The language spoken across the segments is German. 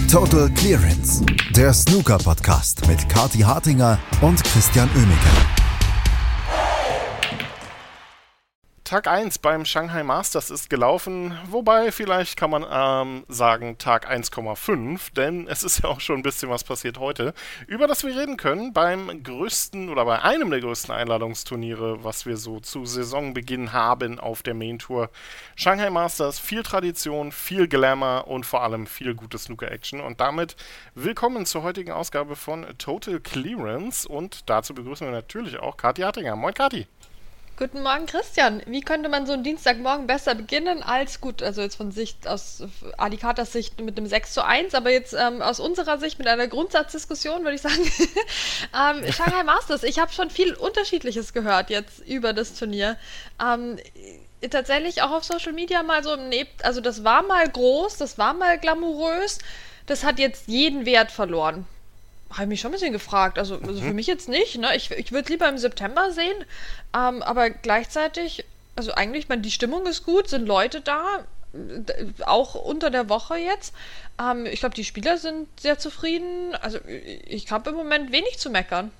Total Clearance, der Snooker-Podcast mit Kathi Hartinger und Christian Oemeke. Tag 1 beim Shanghai Masters ist gelaufen, wobei vielleicht kann man sagen Tag 1,5, denn es ist ja auch schon ein bisschen was passiert heute, über das wir reden können beim größten oder bei einem der größten Einladungsturniere, was wir so zu Saisonbeginn haben auf der Main Tour. Shanghai Masters, viel Tradition, viel Glamour und vor allem viel gute Snooker-Action und damit willkommen zur heutigen Ausgabe von Total Clearance und dazu begrüßen wir natürlich auch Kathi Hartinger. Moin Kathi! Guten Morgen, Christian. Wie könnte man so einen Dienstagmorgen besser beginnen als, gut, also jetzt aus Alicaters Sicht mit einem 6:1, aber jetzt aus unserer Sicht mit einer Grundsatzdiskussion, würde ich sagen. Shanghai Masters, ich habe schon viel Unterschiedliches gehört jetzt über das Turnier. Tatsächlich auch auf Social Media mal so, also das war mal groß, das war mal glamourös, das hat jetzt jeden Wert verloren. Habe ich mich schon ein bisschen gefragt. Also für mich jetzt nicht. Ne? Ich würde es lieber im September sehen. Aber gleichzeitig, also eigentlich, die Stimmung ist gut, sind Leute da, auch unter der Woche jetzt. Ich glaube, die Spieler sind sehr zufrieden. Also ich habe im Moment wenig zu meckern.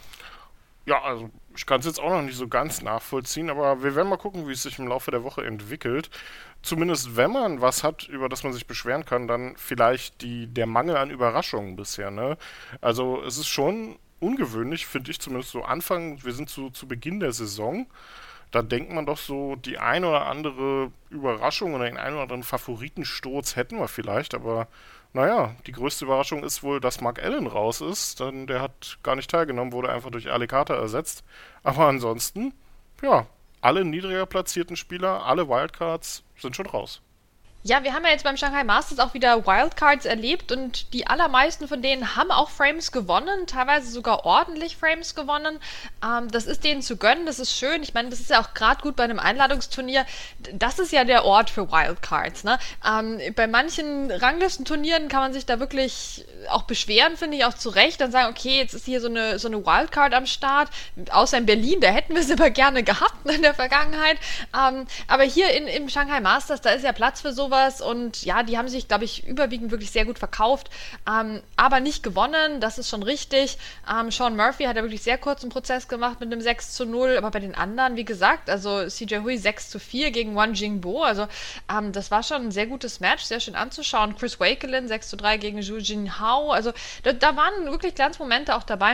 Ja, also ich kann es jetzt auch noch nicht so ganz nachvollziehen, aber wir werden mal gucken, wie es sich im Laufe der Woche entwickelt. Zumindest wenn man was hat, über das man sich beschweren kann, dann vielleicht der Mangel an Überraschungen bisher, ne? Also es ist schon ungewöhnlich, finde ich zumindest so Anfang, wir sind zu Beginn der Saison, da denkt man doch so, die ein oder andere Überraschung oder den einen oder anderen Favoritensturz hätten wir vielleicht, aber naja, die größte Überraschung ist wohl, dass Mark Allen raus ist, denn der hat gar nicht teilgenommen, wurde einfach durch Alicata ersetzt. Aber ansonsten, ja, alle niedriger platzierten Spieler, alle Wildcards sind schon raus. Ja, wir haben ja jetzt beim Shanghai Masters auch wieder Wildcards erlebt und die allermeisten von denen haben auch Frames gewonnen, teilweise sogar ordentlich Frames gewonnen. Das ist denen zu gönnen, das ist schön. Ich meine, das ist ja auch gerade gut bei einem Einladungsturnier. Das ist ja der Ort für Wildcards, ne? Bei manchen Ranglistenturnieren kann man sich da wirklich auch beschweren, finde ich auch zu Recht, dann sagen, okay, jetzt ist hier so eine Wildcard am Start, außer in Berlin, da hätten wir es aber gerne gehabt in der Vergangenheit. Aber hier im Shanghai Masters, da ist ja Platz für sowas und ja, die haben sich, glaube ich, überwiegend wirklich sehr gut verkauft, aber nicht gewonnen, das ist schon richtig. Sean Murphy hat ja wirklich sehr kurzen Prozess gemacht mit einem 6:0, aber bei den anderen, wie gesagt, also CJ Hui 6:4 gegen Wang Jingbo, also das war schon ein sehr gutes Match, sehr schön anzuschauen. Chris Wakelin 6:3 gegen Zhu Jinhao, also da waren wirklich Glanzmomente auch dabei.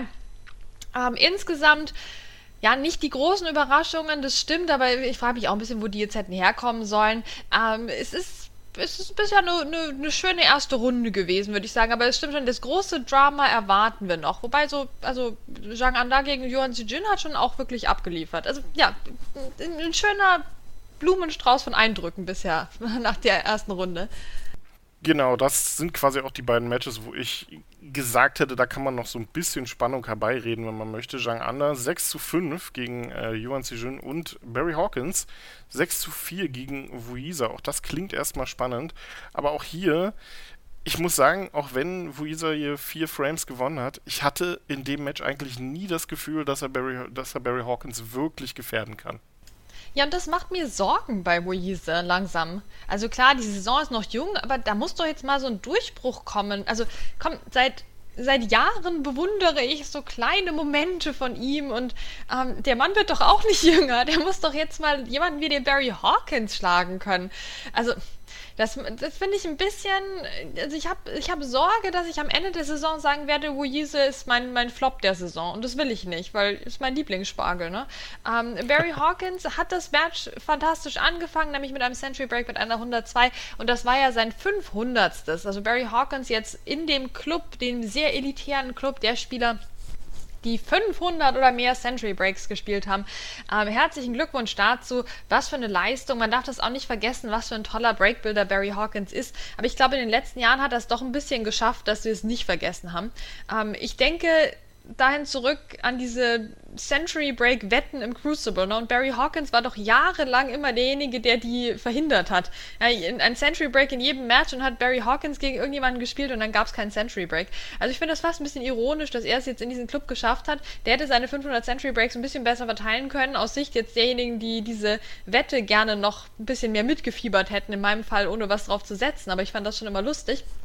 Insgesamt ja, nicht die großen Überraschungen, das stimmt, aber ich frage mich auch ein bisschen, wo die jetzt hätten herkommen sollen. Es ist bisher eine schöne erste Runde gewesen, würde ich sagen, aber es stimmt schon, das große Drama erwarten wir noch. Wobei also Zhang Anda gegen Yuan Zijin hat schon auch wirklich abgeliefert. Also ja, ein schöner Blumenstrauß von Eindrücken bisher nach der ersten Runde. Genau, das sind quasi auch die beiden Matches, wo ich gesagt hätte, da kann man noch so ein bisschen Spannung herbeireden, wenn man möchte. Zhang Anda 6:5 gegen Yuan Zijin und Barry Hawkins 6:4 gegen Wuisa. Auch das klingt erstmal spannend, aber auch hier, ich muss sagen, auch wenn Wuisa hier 4 Frames gewonnen hat, ich hatte in dem Match eigentlich nie das Gefühl, dass er Barry Hawkins wirklich gefährden kann. Ja, und das macht mir Sorgen bei Wuise langsam. Also klar, die Saison ist noch jung, aber da muss doch jetzt mal so ein Durchbruch kommen. Also komm, seit Jahren bewundere ich so kleine Momente von ihm und der Mann wird doch auch nicht jünger. Der muss doch jetzt mal jemanden wie den Barry Hawkins schlagen können. Also das finde ich ein bisschen, also ich hab Sorge, dass ich am Ende der Saison sagen werde, Wuise ist mein Flop der Saison und das will ich nicht, weil ist mein Lieblingsspargel, ne? Barry Hawkins hat das Match fantastisch angefangen, nämlich mit einem Century Break mit einer 102 und das war ja sein 500. Also Barry Hawkins jetzt in dem Club, dem sehr elitären Club der Spieler, die 500 oder mehr Century Breaks gespielt haben. Herzlichen Glückwunsch dazu. Was für eine Leistung. Man darf das auch nicht vergessen, was für ein toller Breakbuilder Barry Hawkins ist. Aber ich glaube, in den letzten Jahren hat er es doch ein bisschen geschafft, dass wir es nicht vergessen haben. Ich denke dahin zurück an diese Century Break Wetten im Crucible, ne? Und Barry Hawkins war doch jahrelang immer derjenige, der die verhindert hat. Ja, ein Century Break in jedem Match und hat Barry Hawkins gegen irgendjemanden gespielt und dann gab es keinen Century Break. Also ich finde das fast ein bisschen ironisch, dass er es jetzt in diesen Club geschafft hat. Der hätte seine 500 Century Breaks ein bisschen besser verteilen können, aus Sicht jetzt derjenigen, die diese Wette gerne noch ein bisschen mehr mitgefiebert hätten, in meinem Fall ohne was drauf zu setzen, aber ich fand das schon immer lustig.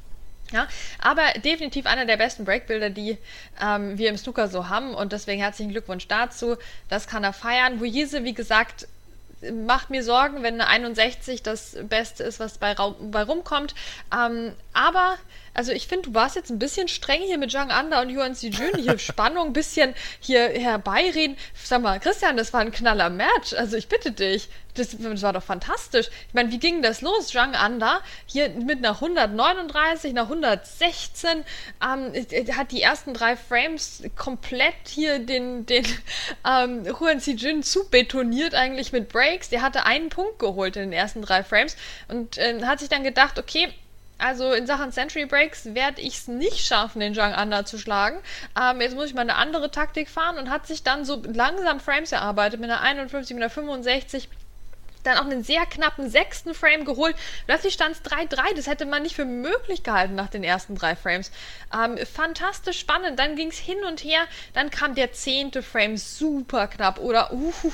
Ja, aber definitiv einer der besten Breakbilder, die wir im Snooker so haben und deswegen herzlichen Glückwunsch dazu. Das kann er feiern. Wuise, wie gesagt, macht mir Sorgen, wenn eine 61 das Beste ist, was bei rumkommt. Aber, also ich finde, du warst jetzt ein bisschen streng hier mit Zhang Anda und Yuan Sijun, hier Spannung ein bisschen hier herbeireden. Sag mal, Christian, das war ein knaller Match. Also ich bitte dich. Das war doch fantastisch. Ich meine, wie ging das los? Zhang Anda hier mit einer 139, einer 116, hat die ersten 3 Frames komplett hier den Yuan Sijun zubetoniert eigentlich mit Breaks. Der hatte einen Punkt geholt in den ersten 3 Frames und hat sich dann gedacht, okay, also in Sachen Century Breaks werde ich es nicht schaffen, den Zhang Anda zu schlagen. Jetzt muss ich mal eine andere Taktik fahren und hat sich dann so langsam Frames erarbeitet mit einer 51, mit einer 65. Dann auch einen sehr knappen 6. Frame geholt. Plötzlich stand es 3-3. Das hätte man nicht für möglich gehalten nach den ersten 3 Frames. Fantastisch spannend. Dann ging es hin und her. Dann kam der 10. Frame super knapp. Oder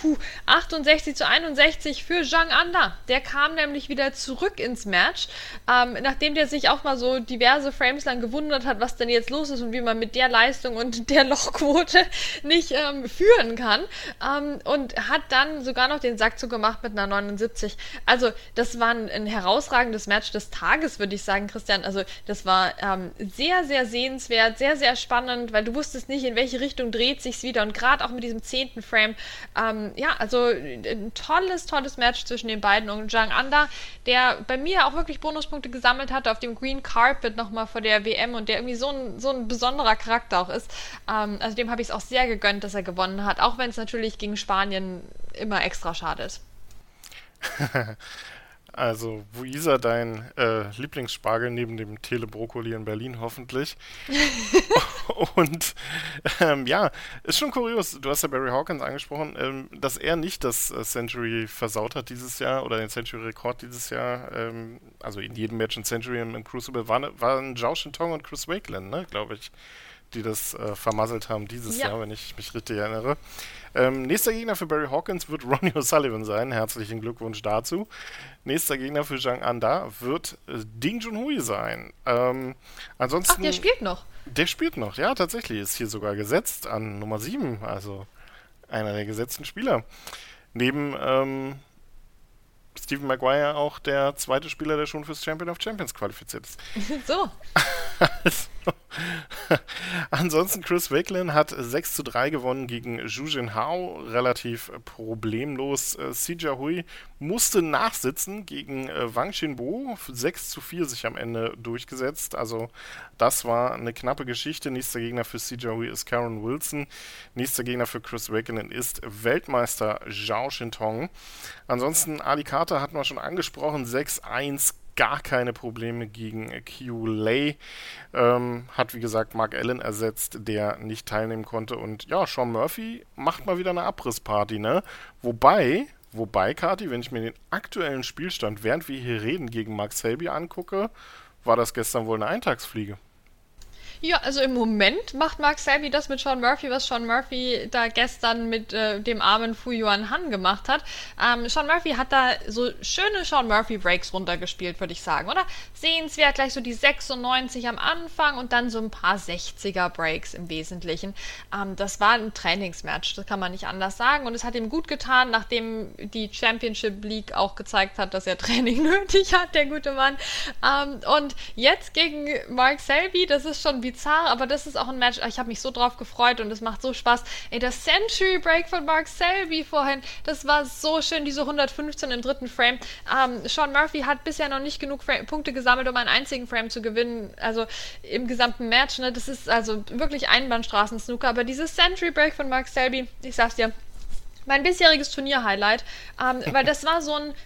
68-61 für Zhang Anda. Der kam nämlich wieder zurück ins Match. Nachdem der sich auch mal so diverse Frames lang gewundert hat, was denn jetzt los ist und wie man mit der Leistung und der Lochquote nicht führen kann. Und hat dann sogar noch den Sack zugemacht mit einer 79. Also, das war ein herausragendes Match des Tages, würde ich sagen, Christian. Also, das war sehr, sehr sehenswert, sehr, sehr spannend, weil du wusstest nicht, in welche Richtung dreht sich's wieder. Und gerade auch mit diesem 10. Frame, also ein tolles Match zwischen den beiden. Und Zhang Anda, der bei mir auch wirklich Bonuspunkte gesammelt hatte auf dem Green Carpet nochmal vor der WM und der irgendwie so ein besonderer Charakter auch ist. Also, dem habe ich es auch sehr gegönnt, dass er gewonnen hat, auch wenn es natürlich gegen Spanien immer extra schade ist. Also, Wuisa, dein Lieblingsspargel neben dem Telebrokkoli in Berlin hoffentlich. Und ja, ist schon kurios. Du hast ja Barry Hawkins angesprochen, dass er nicht das Century versaut hat dieses Jahr oder den Century-Rekord dieses Jahr. Also in jedem Match ein Century im Crucible waren Zhao Shintong und Chris Wakeland, ne, glaube ich, die das vermasselt haben dieses Jahr, wenn ich mich richtig erinnere. Nächster Gegner für Barry Hawkins wird Ronnie O'Sullivan sein. Herzlichen Glückwunsch dazu. Nächster Gegner für Zhang Anda wird Ding Junhui sein. Ansonsten. Ach, der spielt noch. Der spielt noch, ja, tatsächlich. Ist hier sogar gesetzt an Nummer 7. Also einer der gesetzten Spieler. Neben Stephen Maguire auch der zweite Spieler, der schon fürs Champion of Champions qualifiziert ist. So. Also, ansonsten Chris Wakeland hat 6-3 gewonnen gegen Zhu Jinhao, relativ problemlos. Sijia Hui musste nachsitzen gegen Wang Xinbo, 6-4 sich am Ende durchgesetzt. Also das war eine knappe Geschichte. Nächster Gegner für Sijia Hui ist Karen Wilson. Nächster Gegner für Chris Wakeland ist Weltmeister Zhao Shintong. Ansonsten Ali Carter hatten wir schon angesprochen, 6-1, gar keine Probleme gegen Qiu Lei. Hat, wie gesagt, Mark Allen ersetzt, der nicht teilnehmen konnte. Und ja, Sean Murphy macht mal wieder eine Abrissparty, ne? Wobei, Kati, wenn ich mir den aktuellen Spielstand, während wir hier reden, gegen Mark Selby angucke, war das gestern wohl eine Eintagsfliege. Ja, also im Moment macht Mark Selby das mit Sean Murphy, was Sean Murphy da gestern mit dem armen Fu Yuan Han gemacht hat. Sean Murphy hat da so schöne Sean Murphy Breaks runtergespielt, würde ich sagen, oder? Sehenswert, gleich so die 96 am Anfang und dann so ein paar 60er Breaks im Wesentlichen. Das war ein Trainingsmatch, das kann man nicht anders sagen und es hat ihm gut getan, nachdem die Championship League auch gezeigt hat, dass er Training nötig hat, der gute Mann. Und jetzt gegen Mark Selby, das ist schon bizarr, aber das ist auch ein Match, ich habe mich so drauf gefreut und es macht so Spaß. Ey, das Century Break von Mark Selby vorhin, das war so schön, diese 115 im 3. Frame. Sean Murphy hat bisher noch nicht genug Punkte gesammelt, um einen einzigen Frame zu gewinnen, also im gesamten Match, ne? Das ist also wirklich Einbahnstraßen-Snooker, aber dieses Century Break von Mark Selby, ich sag's dir, mein bisheriges Turnier-Highlight, weil das war so ein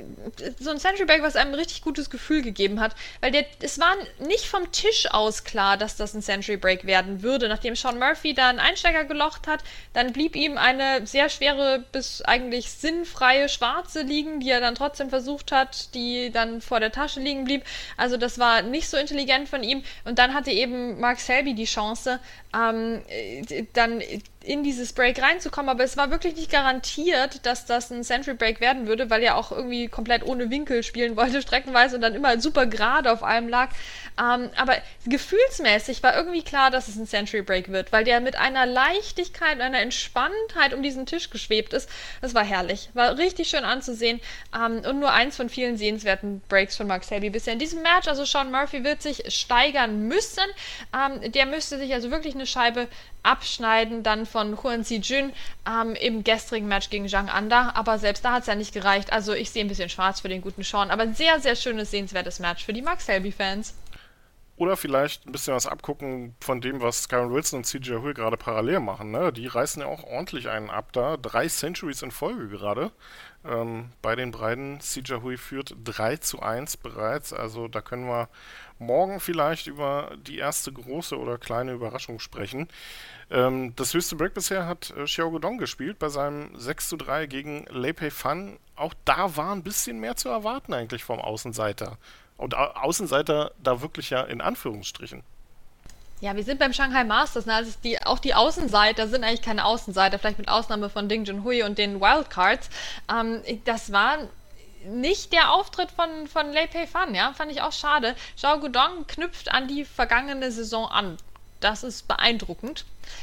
Century Break, was einem ein richtig gutes Gefühl gegeben hat, weil es war nicht vom Tisch aus klar, dass das ein Century Break werden würde. Nachdem Sean Murphy da einen Einsteiger gelocht hat, dann blieb ihm eine sehr schwere bis eigentlich sinnfreie Schwarze liegen, die er dann trotzdem versucht hat, die dann vor der Tasche liegen blieb. Also das war nicht so intelligent von ihm und dann hatte eben Mark Selby die Chance, dann in dieses Break reinzukommen, aber es war wirklich nicht garantiert, dass das ein Century Break werden würde, weil er auch irgendwie komplett ohne Winkel spielen wollte, streckenweise, und dann immer super gerade auf allem lag. Aber gefühlsmäßig war irgendwie klar, dass es ein Century Break wird, weil der mit einer Leichtigkeit, einer Entspanntheit um diesen Tisch geschwebt ist. Das war herrlich. War richtig schön anzusehen. Und nur eins von vielen sehenswerten Breaks von Mark Selby bisher in diesem Match. Also Sean Murphy wird sich steigern müssen. Der müsste sich also wirklich eine Scheibe abschneiden dann von Huan Si-jun im gestrigen Match gegen Zhang Anda. Aber selbst da hat es ja nicht gereicht. Also ich sehe ein bisschen schwarz für den guten Sean. Aber ein sehr, sehr schönes, sehenswertes Match für die Mark Selby-Fans. Oder vielleicht ein bisschen was abgucken von dem, was Kyron Wilson und CJ Hui gerade parallel machen. Ne? Die reißen ja auch ordentlich einen ab da. 3 Centuries in Folge gerade. Bei den beiden. CJ Hui führt 3:1 bereits. Also da können wir morgen vielleicht über die erste große oder kleine Überraschung sprechen. Das höchste Break bisher hat Xiao Guodong gespielt bei seinem 6:3 gegen Lei Pei Fan. Auch da war ein bisschen mehr zu erwarten eigentlich vom Außenseiter. Und Außenseiter da wirklich ja in Anführungsstrichen. Ja, wir sind beim Shanghai Masters, ne? Also auch die Außenseiter sind eigentlich keine Außenseiter, vielleicht mit Ausnahme von Ding Junhui und den Wildcards. Das war nicht der Auftritt von Lei Pei Fan, ja, fand ich auch schade. Xiao Guodong knüpft an die vergangene Saison an. Das ist beeindruckend.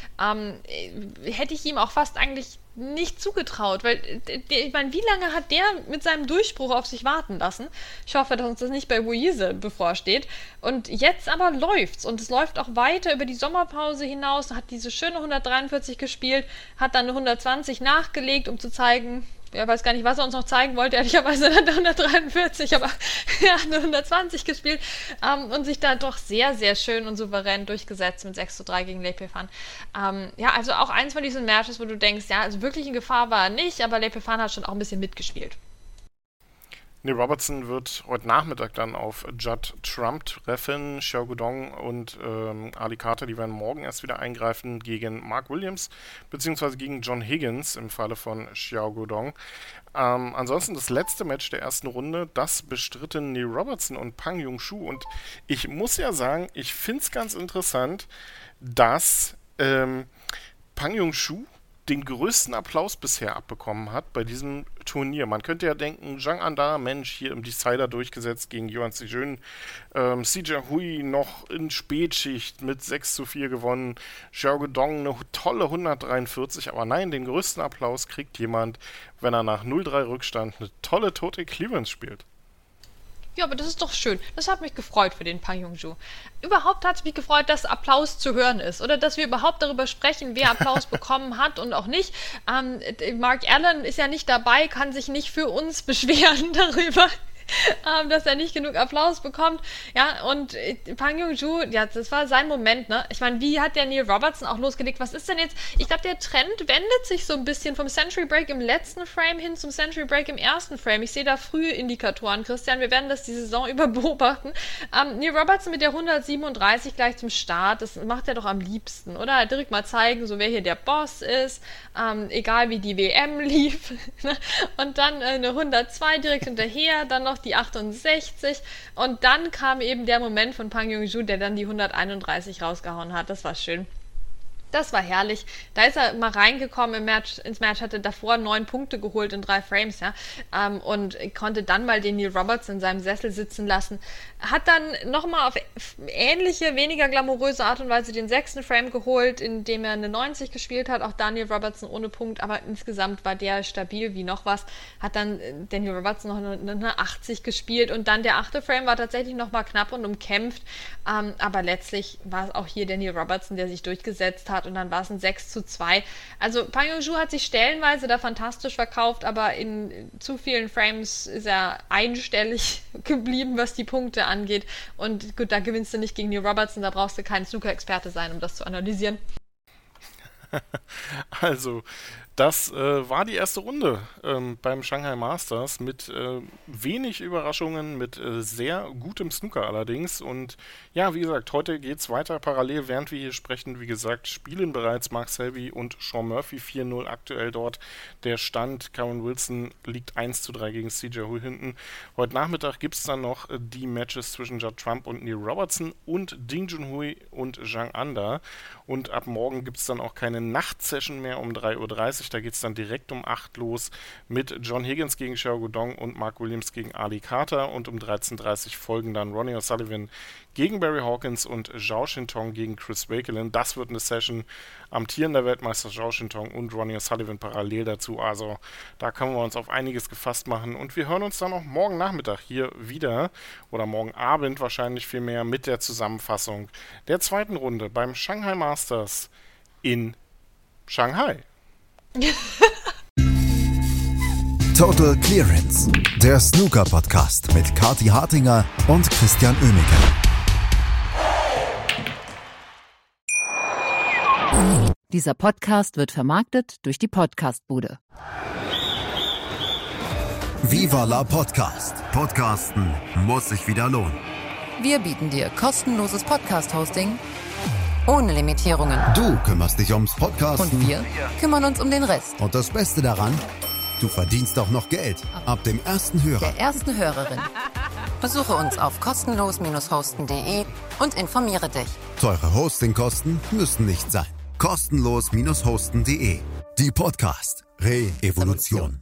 Hätte ich ihm auch fast eigentlich nicht zugetraut, weil ich meine, wie lange hat der mit seinem Durchbruch auf sich warten lassen? Ich hoffe, dass uns das nicht bei Weise bevorsteht. Und jetzt aber läuft's, und es läuft auch weiter über die Sommerpause hinaus, hat diese schöne 143 gespielt, hat dann eine 120 nachgelegt, um zu zeigen, ich weiß gar nicht, was er uns noch zeigen wollte, ehrlicherweise hat er 143, aber er hat eine 120 gespielt und sich da doch sehr, sehr schön und souverän durchgesetzt mit 6:3 gegen Lei Pei Fan. Ja, also auch eins von diesen Matches, wo du denkst, ja, also wirklich in Gefahr war er nicht, aber Lei Pei Fan hat schon auch ein bisschen mitgespielt. Neil Robertson wird heute Nachmittag dann auf Judd Trump treffen. Xiao Guodong und Ali Carter, die werden morgen erst wieder eingreifen gegen Mark Williams, beziehungsweise gegen John Higgins im Falle von Xiao Guodong. Ansonsten das letzte Match der ersten Runde, das bestritten Neil Robertson und Pang Yong-shu. Und ich muss ja sagen, ich finde es ganz interessant, dass Pang Yong-shu den größten Applaus bisher abbekommen hat bei diesem Turnier. Man könnte ja denken, Zhang Anda, Mensch, hier im Decider durchgesetzt gegen Yuan Si-jun, CJ Hui noch in Spätschicht mit 6:4 gewonnen, Xiao Guodong eine tolle 143, aber nein, den größten Applaus kriegt jemand, wenn er nach 0:3 Rückstand eine tolle Total Clearance spielt. Ja, aber das ist doch schön. Das hat mich gefreut für den Pang Yong-shu. Überhaupt hat es mich gefreut, dass Applaus zu hören ist. Oder dass wir überhaupt darüber sprechen, wer Applaus bekommen hat und auch nicht. Mark Allen ist ja nicht dabei, kann sich nicht für uns beschweren darüber, dass er nicht genug Applaus bekommt. Ja, und Pang Yong-shu, ja, das war sein Moment, ne? Ich meine, wie hat der Neil Robertson auch losgelegt? Was ist denn jetzt? Ich glaube, der Trend wendet sich so ein bisschen vom Century Break im letzten Frame hin zum Century Break im ersten Frame. Ich sehe da frühe Indikatoren, Christian. Wir werden das die Saison über beobachten. Neil Robertson mit der 137 gleich zum Start, das macht er doch am liebsten, oder? Direkt mal zeigen, so wer hier der Boss ist, egal wie die WM lief. Und dann eine 102 direkt hinterher, dann noch die 68, und dann kam eben der Moment von Pang Yong-shu, der dann die 131 rausgehauen hat. Das war schön. Das war herrlich. Da ist er mal reingekommen ins Match, hatte davor 9 Punkte geholt in 3 Frames, ja, und konnte dann mal den Neil Robertson in seinem Sessel sitzen lassen. Hat dann nochmal auf ähnliche, weniger glamouröse Art und Weise den 6. Frame geholt, indem er eine 90 gespielt hat. Auch Daniel Robertson ohne Punkt, aber insgesamt war der stabil wie noch was. Hat dann Daniel Robertson noch eine 80 gespielt, und dann der 8. Frame war tatsächlich nochmal knapp und umkämpft, aber letztlich war es auch hier Daniel Robertson, der sich durchgesetzt hat, und dann war es ein 6:2. Also Pang Yong-shu hat sich stellenweise da fantastisch verkauft, aber in zu vielen Frames ist er einstellig geblieben, was die Punkte angeht. Und gut, da gewinnst du nicht gegen Neil Robertson, da brauchst du kein Snooker-Experte sein, um das zu analysieren. Also, Das war die erste Runde beim Shanghai Masters mit wenig Überraschungen, mit sehr gutem Snooker allerdings. Und ja, wie gesagt, heute geht es weiter parallel, während wir hier sprechen. Wie gesagt, spielen bereits Mark Selby und Sean Murphy 4-0 aktuell dort. Der Stand, Karen Wilson liegt 1:3 gegen CJ Hui hinten. Heute Nachmittag gibt es dann noch die Matches zwischen Judd Trump und Neil Robertson und Ding Junhui und Zhang Anda. Und ab morgen gibt es dann auch keine Nachtsession mehr um 3:30 Uhr. Da geht es dann direkt um 8 los mit John Higgins gegen Xiao Guodong und Mark Williams gegen Ali Carter. Und um 13:30 Uhr folgen dann Ronnie O'Sullivan gegen Barry Hawkins und Zhao Shintong gegen Chris Wakelin. Das wird eine Session. Amtierender Weltmeister Zhao Shintong und Ronnie O'Sullivan parallel dazu. Also da können wir uns auf einiges gefasst machen. Und wir hören uns dann auch morgen Nachmittag hier wieder oder morgen Abend wahrscheinlich vielmehr mit der Zusammenfassung der zweiten Runde beim Shanghai Masters in Shanghai. Total Clearance, der Snooker-Podcast mit Kathi Hartinger und Christian Oemeke. Dieser Podcast wird vermarktet durch die Podcast-Bude. Viva la Podcast. Podcasten muss sich wieder lohnen. Wir bieten dir kostenloses Podcast-Hosting ohne Limitierungen. Du kümmerst dich ums Podcasten. Und wir kümmern uns um den Rest. Und das Beste daran, du verdienst auch noch Geld. Ab dem ersten Hörer. Der ersten Hörerin. Besuche uns auf kostenlos-hosten.de und informiere dich. Teure Hostingkosten müssen nicht sein. Kostenlos-hosten.de. Die Podcast Re-Evolution.